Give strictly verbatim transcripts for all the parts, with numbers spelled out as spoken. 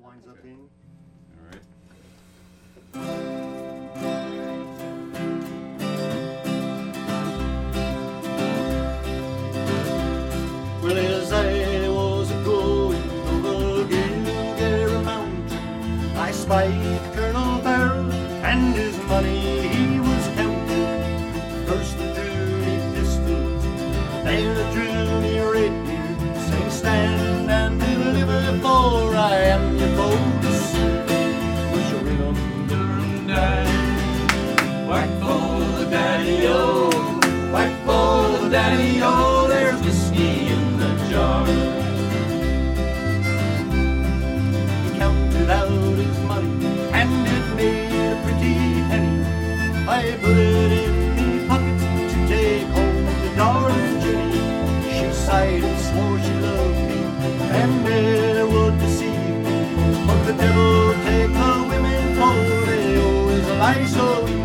winds up in. All right. Well, as I was a-going over Gilgara Mountain, I spied Colonel Farrell and his money he was counting. First they drew me pistols, then they drew me rapier, saying stand and deliver, for I am your folks. Push your ring under and die. Whack for the daddy-o, whack for the daddy-o, there's whiskey in the jar. He counted out his money and it made a pretty penny. I put it in me pocket to take home to darling Jenny. She sighed and swore she loved me and never would deceive me. But the devil take the women, for they always lie so easy.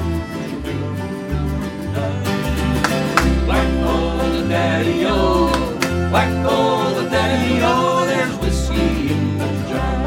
Whack for the daddy-o, whack for the daddy-o, there's whiskey in the jar.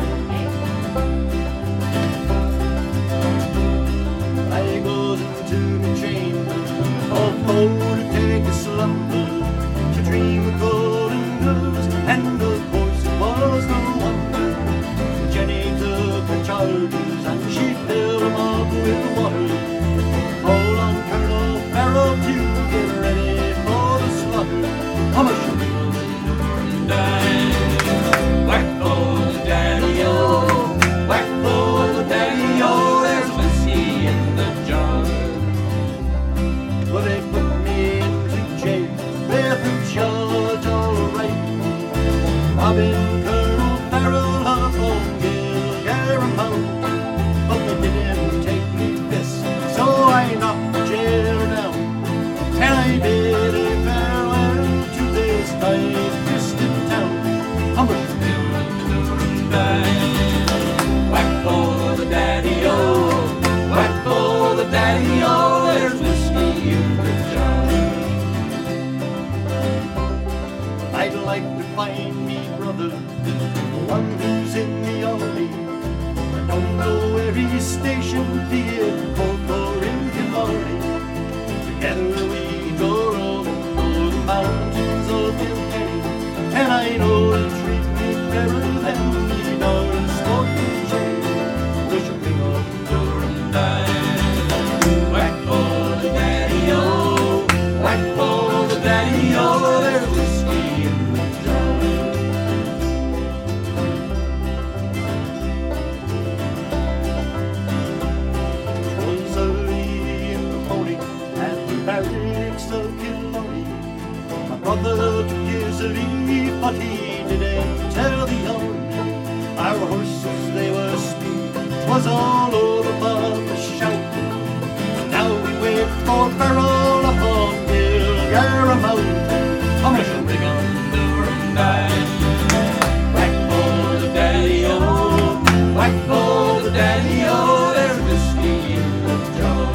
I goes into the chamber of woe to take a slumber, to dream of golden girls, and of course it was no wonder. Jenny took the charges and she filled them up with water. Hold on, Colonel Farrell, to get ready for the slaughter. How much you will die? Whack for the daddy-o, whack for the daddy-o, there's whiskey in the jar. Well, they put me into jail, with a charge all right, robbing Colonel Farrell up on Gilgara Mountain. But they didn't take me this, so I knocked the chair down, and I bid a farewell to this tight distant town. I'm gonna whack for the daddy-o, whack for the daddy-o, there's whiskey in the jar. I'd like to find me brother, the one who's in the army. I don't know where he's stationed, be it Cork or in Killarney. Together we go roaming through the mountains of Kilkenny, and I know he'll treat me better than the darn sporting Jenny. Push a ring under and die. Whack for the daddy-o, whack for the daddy-o, there's whiskey in the jar. It was early in the morning at the barracks of Killarney. My brother took his leave, but he didn't tell the army. Our horses, they were speed, 'twas all over but the shout. Now we wait for Farrell up on Gilgara Mountain. How much a ring under and die? Whack for the daddy-o, whack for the daddy-o, there's whiskey in the jar.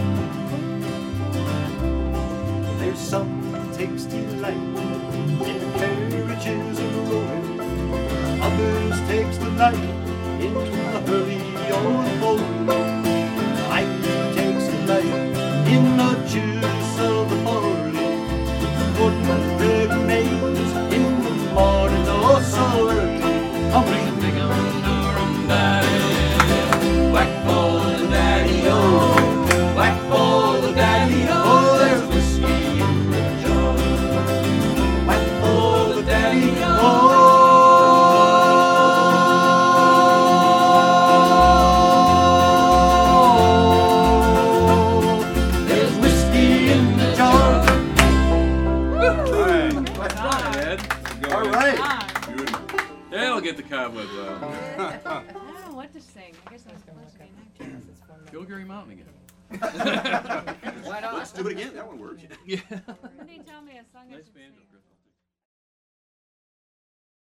There's some that takes delight in carriages and rolling, others takes delight in the hurry old boat. I takes delight in the juice of the barley, putting grenades in the morning, oh so early. I'm bringing big under and die. Whack for the daddy-o, whack for the daddy-o, there's whiskey in the jar. Whack for the daddy-o. Get the cobwebs out. I don't know what to sing. I guess I was supposed to be an actress. Gilgary Mountain again. Why not? Let's do it again. That one works. Yeah. Didn't they tell me a song I Nice should banjo, sing? Chris.